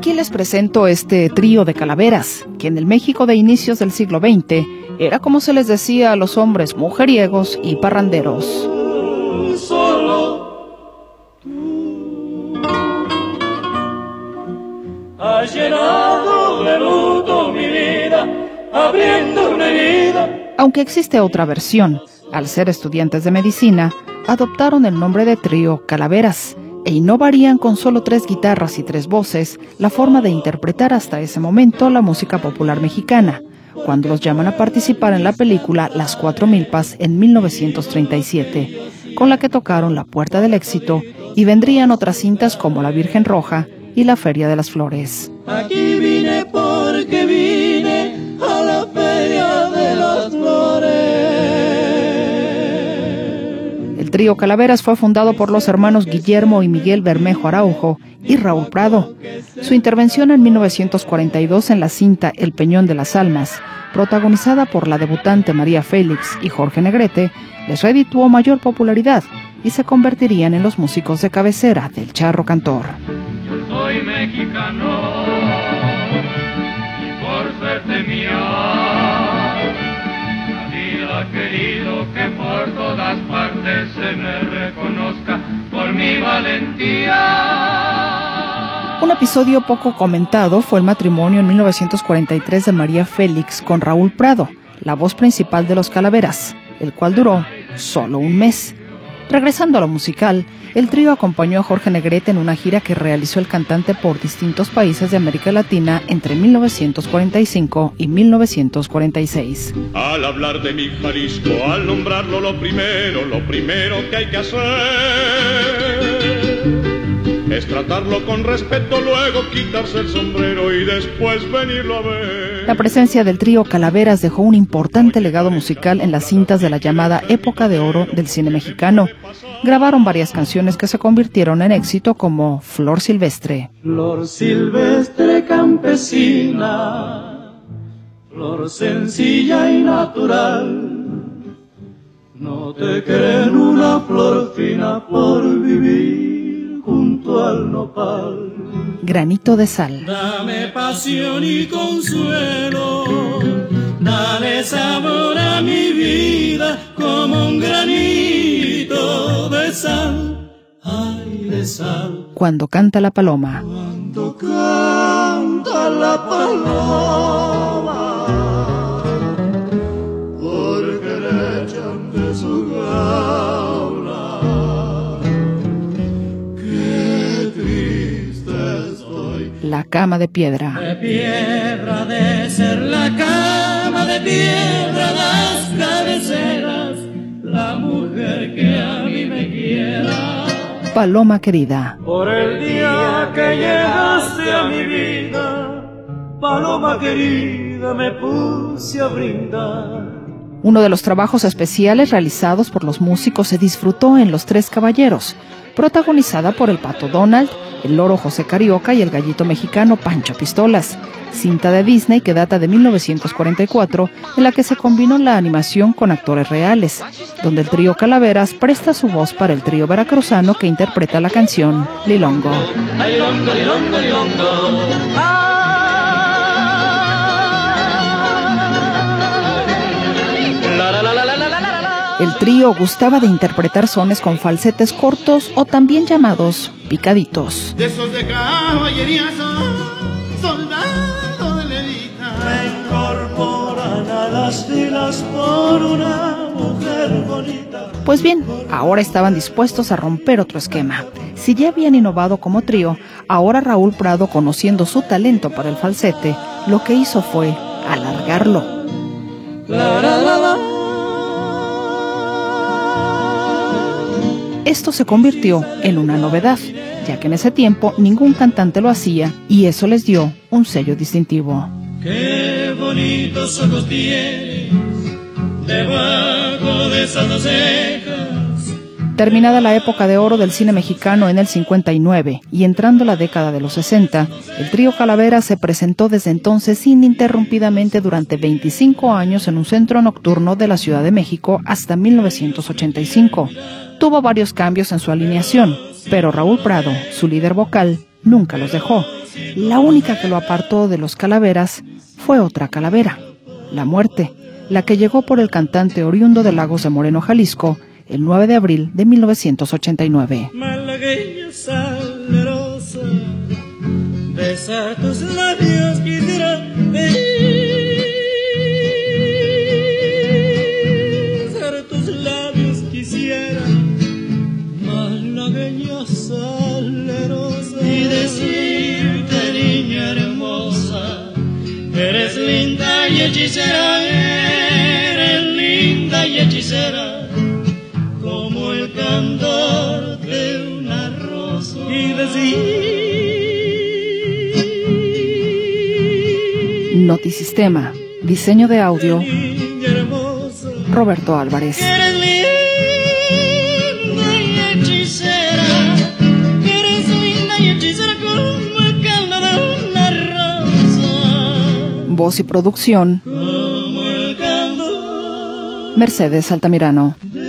Aquí les presento este trío de calaveras, que en el México de inicios del siglo XX era como se les decía a los hombres mujeriegos y parranderos. Solo tú has llenado de luto mi vida, abriendo una herida. Aunque existe otra versión, al ser estudiantes de medicina, adoptaron el nombre de trío Calaveras e innovarían con solo 3 guitarras y 3 voces la forma de interpretar hasta ese momento la música popular mexicana, cuando los llaman a participar en la película Las Cuatro Milpas en 1937, con la que tocaron La Puerta del Éxito, y vendrían otras cintas como La Virgen Roja y La Feria de las Flores. Aquí vine porque vine a la Feria de las Flores. El trío Calaveras fue fundado por los hermanos Guillermo y Miguel Bermejo Araujo y Raúl Prado. Su intervención en 1942 en la cinta El Peñón de las Almas, protagonizada por la debutante María Félix y Jorge Negrete, les redituó mayor popularidad y se convertirían en los músicos de cabecera del charro cantor. Yo soy mexicano y por suerte mía, la vida ha querido que por todas partes se me reconozca por mi valentía. Un episodio poco comentado fue el matrimonio en 1943 de María Félix con Raúl Prado, la voz principal de los Calaveras, el cual duró solo un mes. Regresando a lo musical, el trío acompañó a Jorge Negrete en una gira que realizó el cantante por distintos países de América Latina entre 1945 y 1946. Al hablar de mi Jalisco, al nombrarlo lo primero que hay que hacer es tratarlo con respeto, luego quitarse el sombrero y después venirlo a ver. La presencia del trío Calaveras dejó un importante legado musical en las cintas de la llamada época de oro del cine mexicano. Grabaron varias canciones que se convirtieron en éxito como Flor Silvestre. Flor silvestre campesina, flor sencilla y natural, no te creen una flor fina por vivir junto al nopal. Granito de Sal. Dame pasión y consuelo, dale sabor a mi vida como un granito de sal, ay de sal. Cuando canta la paloma. Cuando canta la paloma, porque le echan de su gaula. Qué triste estoy. La cama de piedra. De piedra de ser la cama de piedra, las cabeceras, la mujer que a mí me quiera. Paloma querida. Por el día que llegaste a mi vida, paloma querida, me puse a brindar. Uno de los trabajos especiales realizados por los músicos se disfrutó en Los Tres Caballeros, protagonizada por el Pato Donald, el Loro José Carioca y el gallito mexicano Pancho Pistolas, cinta de Disney que data de 1944, en la que se combinó la animación con actores reales, donde el trío Calaveras presta su voz para el trío veracruzano que interpreta la canción Lilongo. Ay, lilongo, lilongo, lilongo. El trío gustaba de interpretar sones con falsetes cortos o también llamados picaditos. De esos de caballería son soldados de levita. Me incorporan a las filas por una mujer bonita. Pues bien, ahora estaban dispuestos a romper otro esquema. Si ya habían innovado como trío, ahora Raúl Prado, conociendo su talento para el falsete, lo que hizo fue alargarlo. La, la, la, la. Esto se convirtió en una novedad, ya que en ese tiempo ningún cantante lo hacía y eso les dio un sello distintivo. Qué bonitos ojos tienes debajo de esas dos cejas. Terminada la época de oro del cine mexicano en el 59 y entrando la década de los 60, el trío Calaveras se presentó desde entonces ininterrumpidamente durante 25 años en un centro nocturno de la Ciudad de México hasta 1985. Tuvo varios cambios en su alineación, pero Raúl Prado, su líder vocal, nunca los dejó. La única que lo apartó de los Calaveras fue otra calavera, la muerte, la que llegó por el cantante oriundo de Lagos de Moreno, Jalisco, el 9 de abril de 1989. Malagueña salerosa, besa tus labios, quisiera besar tus labios, quisiera. Malagueña salerosa, y decirte, niña hermosa, eres linda y hechicera, eres linda y hechicera, como el candor de una rosa. Y decir, Notisistema, diseño de audio, Roberto Álvarez. eres linda y hechicera, eres linda y hechicera, como el candor de una rosa. Voz y producción, Como el candor Mercedes Altamirano. de